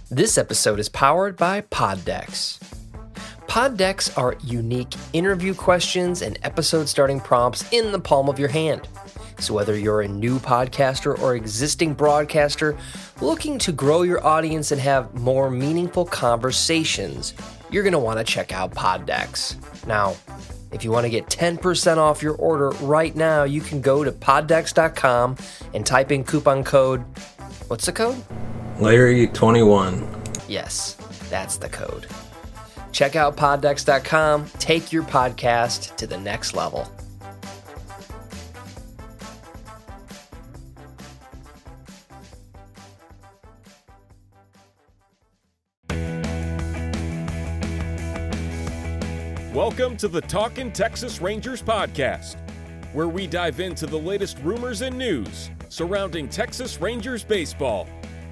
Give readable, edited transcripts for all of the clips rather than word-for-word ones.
This episode is powered by Poddex. Poddex are unique interview questions and episode starting prompts in the palm of your hand. So whether you're a new podcaster or existing broadcaster looking to grow your audience and have more meaningful conversations, you're going to want to check out Poddex. Now, if you want to get 10% off your order right now, you can go to poddex.com and type in coupon code. What's the code? Larry21. Yes, that's the code. Check out poddex.com. Take your podcast to the next level. Welcome to the Talkin' Texas Rangers podcast, where we dive into the latest rumors and news surrounding Texas Rangers baseball.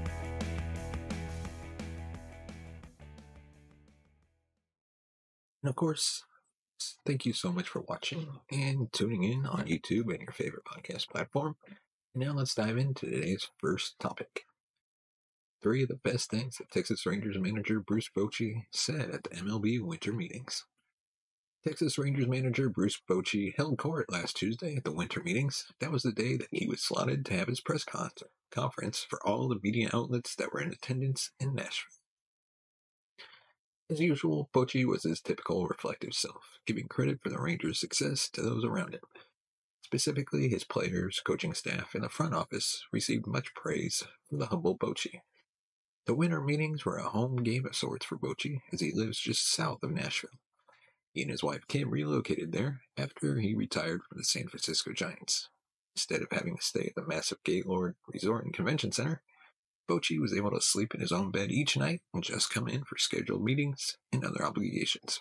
And of course, thank you so much for watching and tuning in on YouTube and your favorite podcast platform. And now let's dive into today's first topic. 3 of the best things that Texas Rangers manager Bruce Bochy said at the MLB winter meetings. Texas Rangers manager Bruce Bochy held court last Tuesday at the winter meetings. That was the day that he was slotted to have his press conference for all the media outlets that were in attendance in Nashville. As usual, Bochy was his typical reflective self, giving credit for the Rangers' success to those around him. Specifically, his players, coaching staff, and the front office received much praise from the humble Bochy. The winter meetings were a home game of sorts for Bochy, as he lives just south of Nashville. He and his wife Kim relocated there after he retired from the San Francisco Giants. Instead of having to stay at the massive Gaylord Resort and Convention Center, Bochy was able to sleep in his own bed each night and just come in for scheduled meetings and other obligations.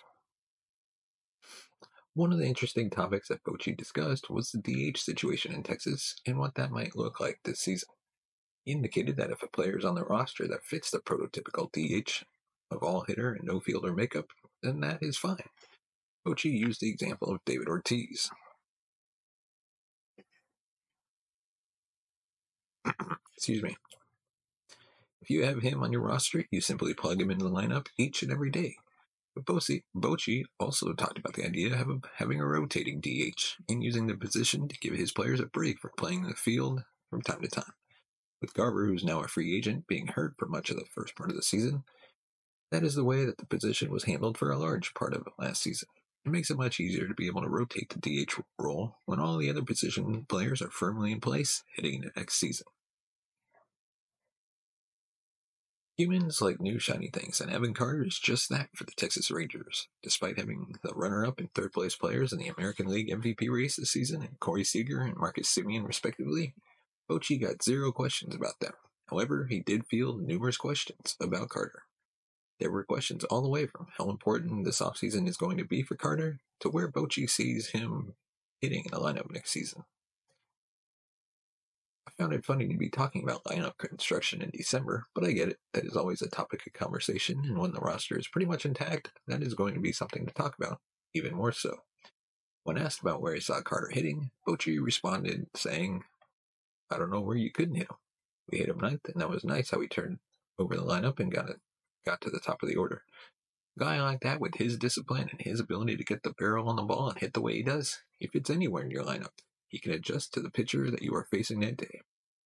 One of the interesting topics that Bochy discussed was the DH situation in Texas and what that might look like this season. He indicated that if a player is on the roster that fits the prototypical DH of all hitter and no fielder makeup, then that is fine. Bochy used the example of David Ortiz. Excuse me. If you have him on your roster, you simply plug him into the lineup each and every day. But Bochy also talked about the idea of having a rotating DH and using the position to give his players a break from playing in the field from time to time. With Garver, who's now a free agent, being hurt for much of the first part of the season, that is the way that the position was handled for a large part of last season. It makes it much easier to be able to rotate the DH role when all the other position players are firmly in place heading into next season. Humans like new shiny things, and Evan Carter is just that for the Texas Rangers. Despite having the runner-up and third-place players in the American League MVP race this season, and Corey Seager and Marcus Semien respectively, Bochy got 0 questions about them. However, he did field numerous questions about Carter. There were questions all the way from how important this offseason is going to be for Carter to where Bochy sees him hitting in the lineup next season. I found it funny to be talking about lineup construction in December, but I get it. That is always a topic of conversation, and when the roster is pretty much intact, that is going to be something to talk about, even more so. When asked about where he saw Carter hitting, Bochy responded saying, "I don't know where you couldn't hit him. We hit him ninth, and that was nice how he turned over the lineup and got to the top of the order. A guy like that with his discipline and his ability to get the barrel on the ball and hit the way he does, he fits anywhere in your lineup. He can adjust to the pitcher that you are facing that day."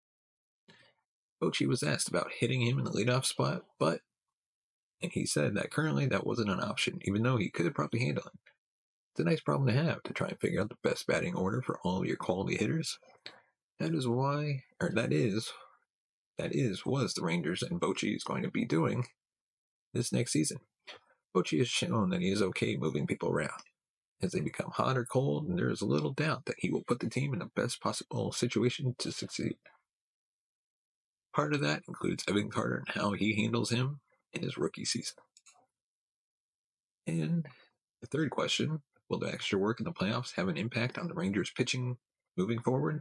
Bochy was asked about hitting him in the leadoff spot, and he said that currently that wasn't an option, even though he could probably handle it. It's a nice problem to have, to try and figure out the best batting order for all of your quality hitters. That is what the Rangers and Bochy is going to be doing this next season. Bochy has shown that he is okay moving people around. As they become hot or cold, and there is little doubt that he will put the team in the best possible situation to succeed. Part of that includes Evan Carter and how he handles him in his rookie season. And the third question, will the extra work in the playoffs have an impact on the Rangers' pitching moving forward?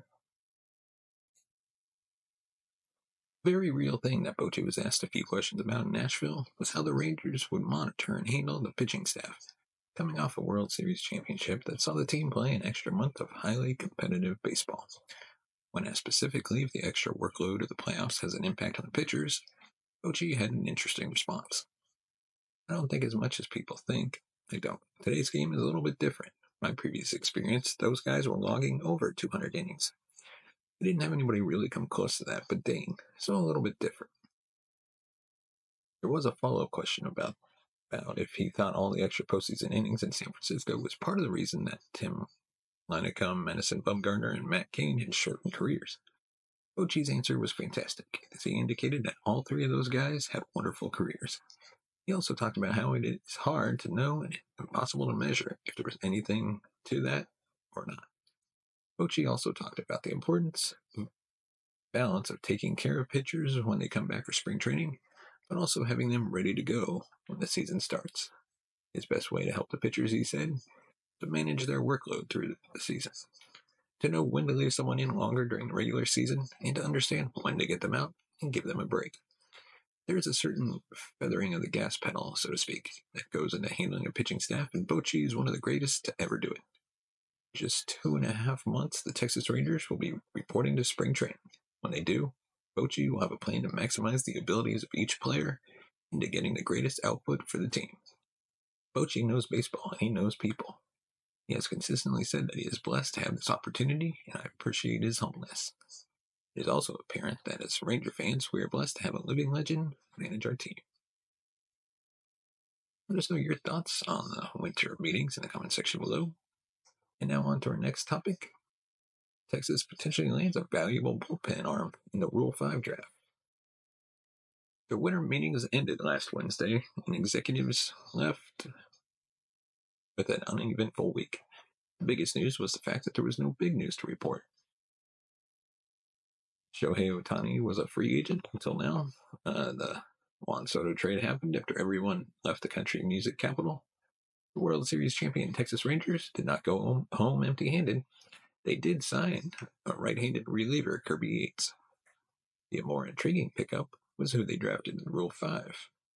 Very real thing that Bochy was asked a few questions about in Nashville was how the Rangers would monitor and handle the pitching staff, coming off a World Series championship that saw the team play an extra month of highly competitive baseball. When asked specifically if the extra workload of the playoffs has an impact on the pitchers, Bochy had an interesting response. I don't think as much as people think. I don't. Today's game is a little bit different. My previous experience, those guys were logging over 200 innings. I didn't have anybody really come close to that but Dane, so a little bit different. There was a follow-up question about if he thought all the extra postseason innings in San Francisco was part of the reason that Tim Lincecum, Madison Bumgarner, and Matt Cain had shortened careers. Bochy's answer was fantastic, as he indicated that all three of those guys had wonderful careers. He also talked about how it is hard to know and impossible to measure if there was anything to that or not. Bochy also talked about the importance of balance of taking care of pitchers when they come back for spring training, but also having them ready to go when the season starts. His best way to help the pitchers, he said, to manage their workload through the season, to know when to leave someone in longer during the regular season, and to understand when to get them out and give them a break. There is a certain feathering of the gas pedal, so to speak, that goes into handling a pitching staff, and Bochy is one of the greatest to ever do it. In just 2.5 months, the Texas Rangers will be reporting to spring training. When they do, Bochy will have a plan to maximize the abilities of each player into getting the greatest output for the team. Bochy knows baseball, and he knows people. He has consistently said that he is blessed to have this opportunity, and I appreciate his humbleness. It is also apparent that as Ranger fans, we are blessed to have a living legend manage our team. Let us know your thoughts on the winter meetings in the comment section below. And now on to our next topic. Texas potentially lands a valuable bullpen arm in the Rule 5 draft. The winter meetings ended last Wednesday, and executives left with an uneventful week. The biggest news was the fact that there was no big news to report. Shohei Ohtani was a free agent until now. The Juan Soto trade happened after everyone left the country music capital. The World Series champion Texas Rangers did not go home empty-handed. They did sign a right-handed reliever, Kirby Yates. The more intriguing pickup was who they drafted in Rule 5.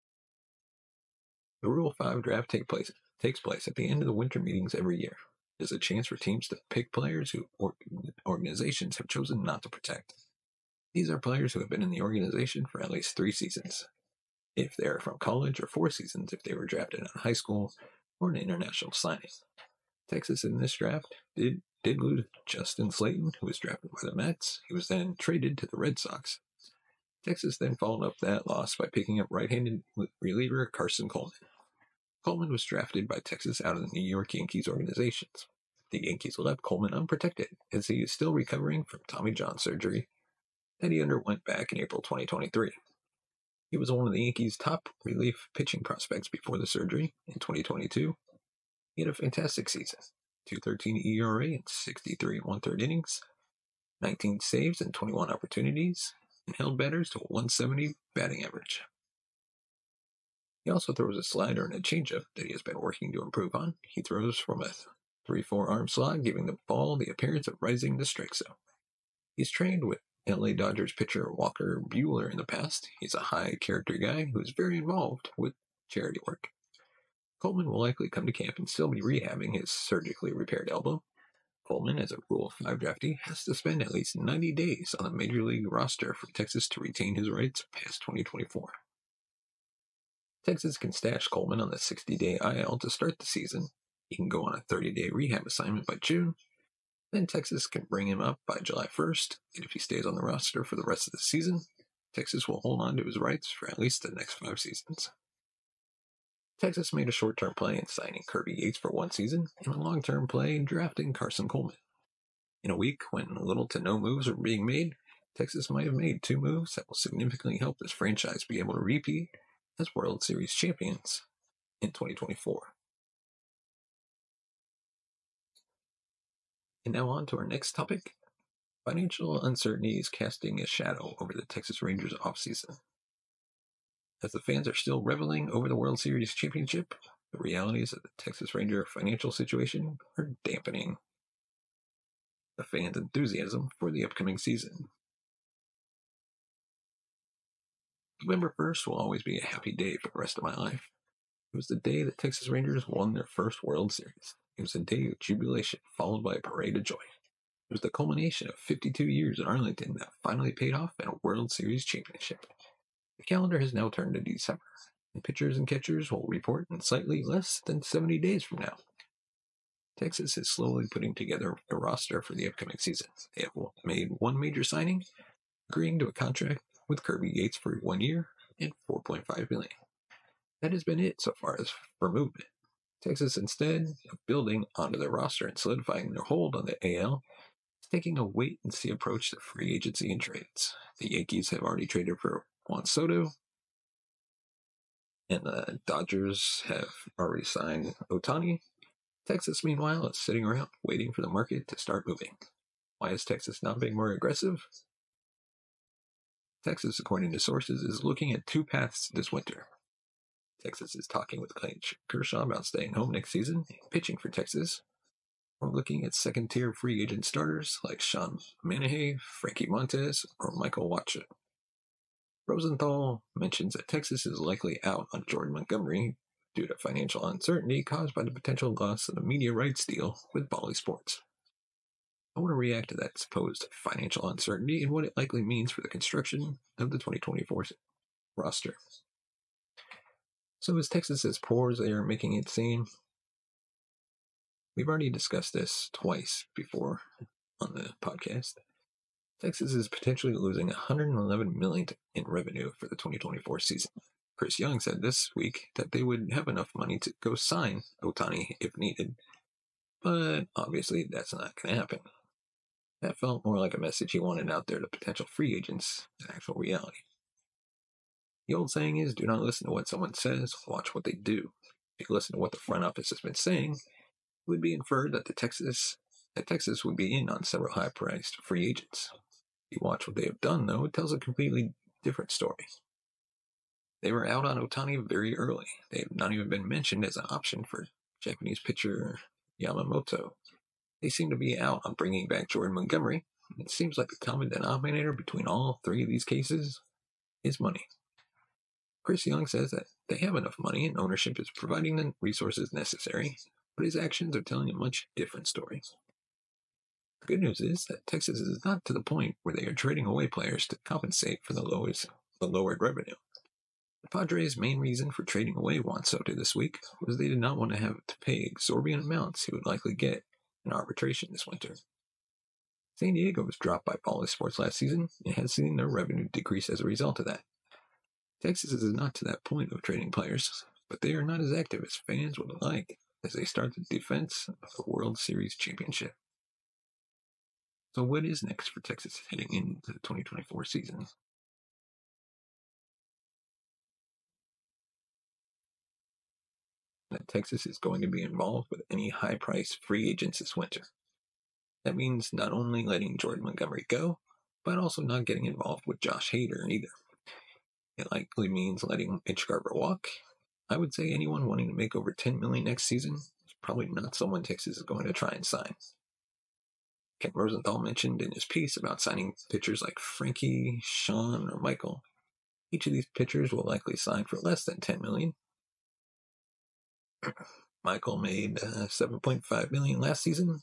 The Rule 5 draft takes place at the end of the winter meetings every year. It is a chance for teams to pick players who organizations have chosen not to protect. These are players who have been in the organization for at least 3 seasons, if they are from college, or 4 seasons if they were drafted in high school or an international signing. Texas in this draft did lose Justin Slayton, who was drafted by the Mets. He was then traded to the Red Sox. Texas then followed up that loss by picking up right-handed reliever Carson Coleman. Coleman was drafted by Texas out of the New York Yankees organizations. The Yankees left Coleman unprotected, as he is still recovering from Tommy John surgery that he underwent back in April 2023. He was one of the Yankees' top relief pitching prospects before the surgery. In 2022, he had a fantastic season. 2.13 ERA in 63 1/3 innings, 19 saves and 21 opportunities, and held batters to a 170 batting average. He also throws a slider and a changeup that he has been working to improve on. He throws from a 3-4 arm slot, giving the ball the appearance of rising the strike zone. He's trained with LA Dodgers pitcher Walker Buehler in the past. He's a high-character guy who is very involved with charity work. Coleman will likely come to camp and still be rehabbing his surgically repaired elbow. Coleman, as a Rule 5 draftee, has to spend at least 90 days on the Major League roster for Texas to retain his rights past 2024. Texas can stash Coleman on the 60-day IL to start the season. He can go on a 30-day rehab assignment by June. Then Texas can bring him up by July 1st, and if he stays on the roster for the rest of the season, Texas will hold on to his rights for at least the next 5 seasons. Texas made a short-term play in signing Kirby Yates for 1 season, and a long-term play in drafting Carson Coleman. In a week when little to no moves are being made, Texas might have made 2 moves that will significantly help this franchise be able to repeat as World Series champions in 2024. And now on to our next topic. Financial uncertainty is casting a shadow over the Texas Rangers offseason. As the fans are still reveling over the World Series championship, the realities of the Texas Ranger financial situation are dampening the fans' enthusiasm for the upcoming season. November 1st will always be a happy day for the rest of my life. It was the day the Texas Rangers won their first World Series. It was a day of jubilation, followed by a parade of joy. It was the culmination of 52 years in Arlington that finally paid off in a World Series championship. The calendar has now turned to December, and pitchers and catchers will report in slightly less than 70 days from now. Texas is slowly putting together a roster for the upcoming season. They have made one major signing, agreeing to a contract with Kirby Yates for 1 year and $4.5 million. That has been it so far as for movement. Texas, instead of building onto their roster and solidifying their hold on the AL, is taking a wait-and-see approach to free agency and trades. The Yankees have already traded for Juan Soto, and the Dodgers have already signed Ohtani. Texas, meanwhile, is sitting around waiting for the market to start moving. Why is Texas not being more aggressive? Texas, according to sources, is looking at two paths this winter. Texas is talking with Clayton Kershaw about staying home next season and pitching for Texas, or looking at second-tier free agent starters like Sean Manahay, Frankie Montes, or Michael Wacha. Rosenthal mentions that Texas is likely out on Jordan Montgomery due to financial uncertainty caused by the potential loss of the media rights deal with Bally Sports. I want to react to that supposed financial uncertainty and what it likely means for the construction of the 2024 roster. So is Texas as poor as they are making it seem? We've already discussed this twice before on the podcast. Texas is potentially losing $111 million in revenue for the 2024 season. Chris Young said this week that they would have enough money to go sign Ohtani if needed, but obviously that's not going to happen. That felt more like a message he wanted out there to potential free agents than actual reality. The old saying is, do not listen to what someone says, watch what they do. If you listen to what the front office has been saying, it would be inferred that Texas would be in on several high-priced free agents. If you watch what they have done, though, it tells a completely different story. They were out on Ohtani very early. They have not even been mentioned as an option for Japanese pitcher Yamamoto. They seem to be out on bringing back Jordan Montgomery. It seems like the common denominator between all three of these cases is money. Chris Young says that they have enough money and ownership is providing the resources necessary, but his actions are telling a much different story. The good news is that Texas is not to the point where they are trading away players to compensate for the lowered revenue. The Padres' main reason for trading away Juan Soto this week was they did not want to have to pay exorbitant amounts he would likely get in arbitration this winter. San Diego was dropped by Bally Sports last season and has seen their revenue decrease as a result of that. Texas is not to that point of trading players, but they are not as active as fans would like as they start the defense of the World Series championship. So what is next for Texas heading into the 2024 season? That Texas is going to be involved with any high-priced free agents this winter. That means not only letting Jordan Montgomery go, but also not getting involved with Josh Hader either. It likely means letting Mitch Garver walk. I would say anyone wanting to make over $10 million next season is probably not someone Texas is going to try and sign. Ken Rosenthal mentioned in his piece about signing pitchers like Frankie, Sean, or Michael. Each of these pitchers will likely sign for less than $10 million. Michael made $7.5 million last season.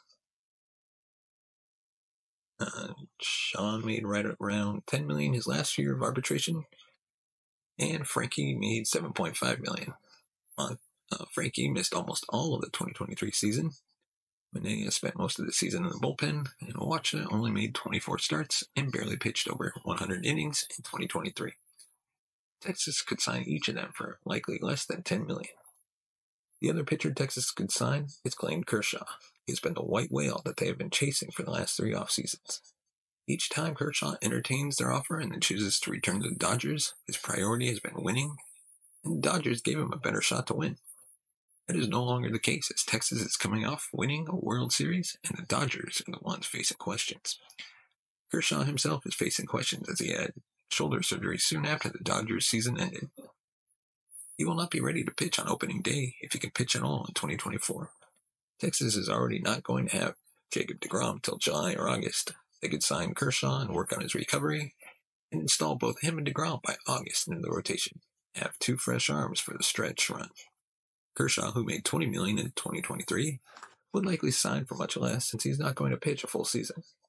Sean made right around $10 million his last year of arbitration. And Frankie made $7.5 million. Frankie missed almost all of the 2023 season. Manaea spent most of the season in the bullpen, and Wacha only made 24 starts and barely pitched over 100 innings in 2023. Texas could sign each of them for likely less than $10 million. The other pitcher Texas could sign is Clayton Kershaw. He's been the white whale that they have been chasing for the last 3 off-seasons. Each time Kershaw entertains their offer and then chooses to return to the Dodgers, his priority has been winning, and the Dodgers gave him a better shot to win. That is no longer the case, as Texas is coming off winning a World Series, and the Dodgers are the ones facing questions. Kershaw himself is facing questions as he had shoulder surgery soon after the Dodgers season ended. He will not be ready to pitch on opening day if he can pitch at all in 2024. Texas is already not going to have Jacob deGrom till July or August. They could sign Kershaw and work on his recovery and install both him and deGrom by August into the rotation. Have 2 fresh arms for the stretch run. Kershaw, who made $20 million in 2023, would likely sign for much less since he's not going to pitch a full season.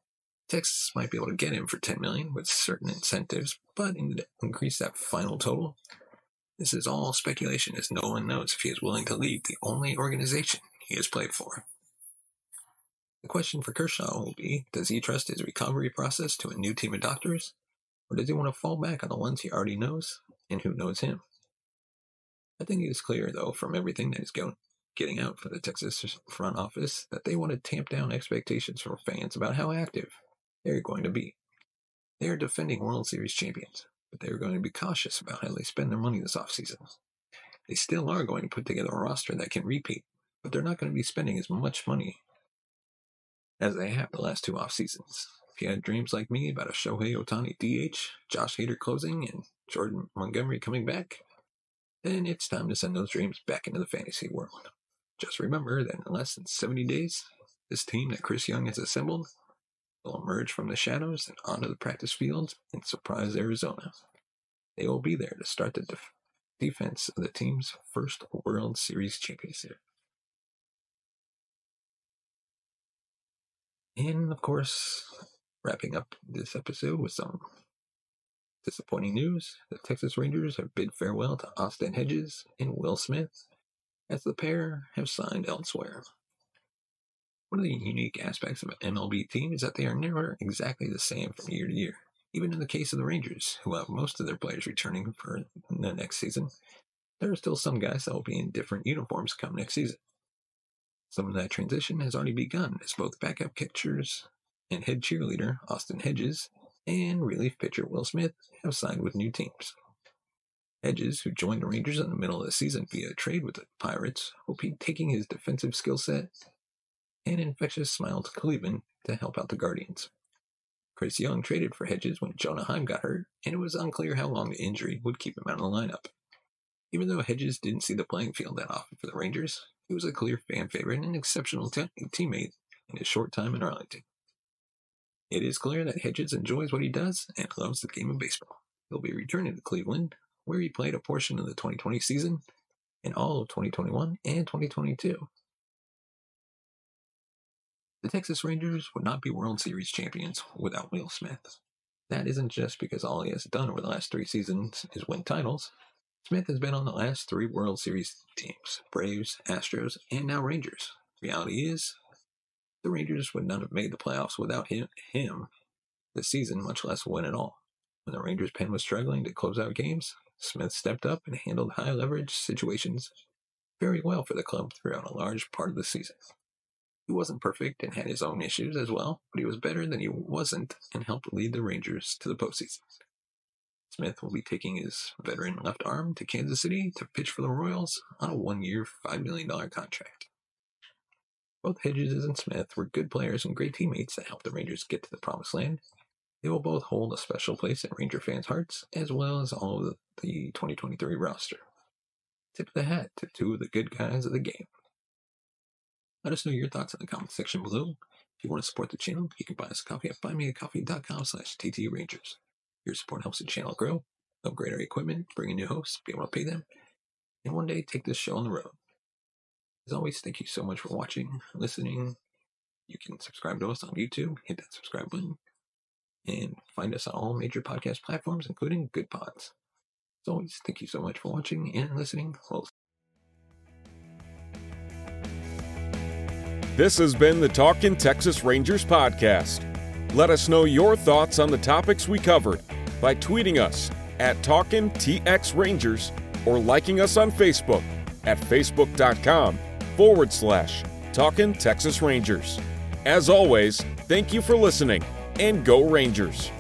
Texas might be able to get him for $10 million with certain incentives, but increase that final total. This is all speculation, as no one knows if he is willing to leave the only organization he has played for. The question for Kershaw will be, does he trust his recovery process to a new team of doctors, or does he want to fall back on the ones he already knows and who knows him? I think it is clear, though, from everything that is getting out from the Texas front office, that they want to tamp down expectations from fans about how active they're going to be. They are defending World Series champions, but they are going to be cautious about how they spend their money this offseason. They still are going to put together a roster that can repeat, but they're not going to be spending as much money as they have the last two off seasons. If you had dreams like me about a Shohei Ohtani DH, Josh Hader closing, and Jordan Montgomery coming back, then it's time to send those dreams back into the fantasy world. Just remember that in less than 70 days, this team that Chris Young has assembled will emerge from the shadows and onto the practice fields and surprise Arizona. They will be there to start the defense of the team's first World Series championship. And, of course, wrapping up this episode with some disappointing news, the Texas Rangers have bid farewell to Austin Hedges and Will Smith, as the pair have signed elsewhere. One of the unique aspects of an MLB team is that they are never exactly the same from year to year. Even in the case of the Rangers, who have most of their players returning for the next season, there are still some guys that will be in different uniforms come next season. Some of that transition has already begun, as both backup catchers and head cheerleader Austin Hedges and relief pitcher Will Smith have signed with new teams. Hedges, who joined the Rangers in the middle of the season via a trade with the Pirates, will be taking his defensive skill set and infectious smile to Cleveland to help out the Guardians. Chris Young traded for Hedges when Jonah Heim got hurt, and it was unclear how long the injury would keep him out of the lineup. Even though Hedges didn't see the playing field that often for the Rangers, he was a clear fan favorite and an exceptional teammate in his short time in Arlington. It is clear that Hedges enjoys what he does and loves the game of baseball. He'll be returning to Cleveland, where he played a portion of the 2020 season and all of 2021 and 2022. The Texas Rangers would not be World Series champions without Will Smith. That isn't just because all he has done over the last 3 seasons is win titles. Smith has been on the last 3 World Series teams, Braves, Astros, and now Rangers. Reality is, the Rangers would not have made the playoffs without him this season, much less win at all. When the Rangers' pen was struggling to close out games, Smith stepped up and handled high-leverage situations very well for the club throughout a large part of the season. He wasn't perfect and had his own issues as well, but he was better than he wasn't and helped lead the Rangers to the postseason. Smith will be taking his veteran left arm to Kansas City to pitch for the Royals on a 1-year, $5 million contract. Both Hedges and Smith were good players and great teammates that helped the Rangers get to the promised land. They will both hold a special place in Ranger fans' hearts, as well as all of the 2023 roster. Tip of the hat to 2 of the good guys of the game. Let us know your thoughts in the comment section below. If you want to support the channel, you can buy us a coffee at buymeacoffee.com/TTRangers. Your support helps the channel grow, upgrade our equipment, bring in new hosts, be able to pay them, and one day take this show on the road. As always, thank you so much for watching, listening. You can subscribe to us on YouTube, hit that subscribe button, and find us on all major podcast platforms, including Good Pods. As always, thank you so much for watching and listening. This has been the Talkin' Texas Rangers podcast. Let us know your thoughts on the topics we covered by tweeting us at TalkinTXRangers or liking us on Facebook at facebook.com/Talkin' Texas Rangers. As always, thank you for listening, and go Rangers!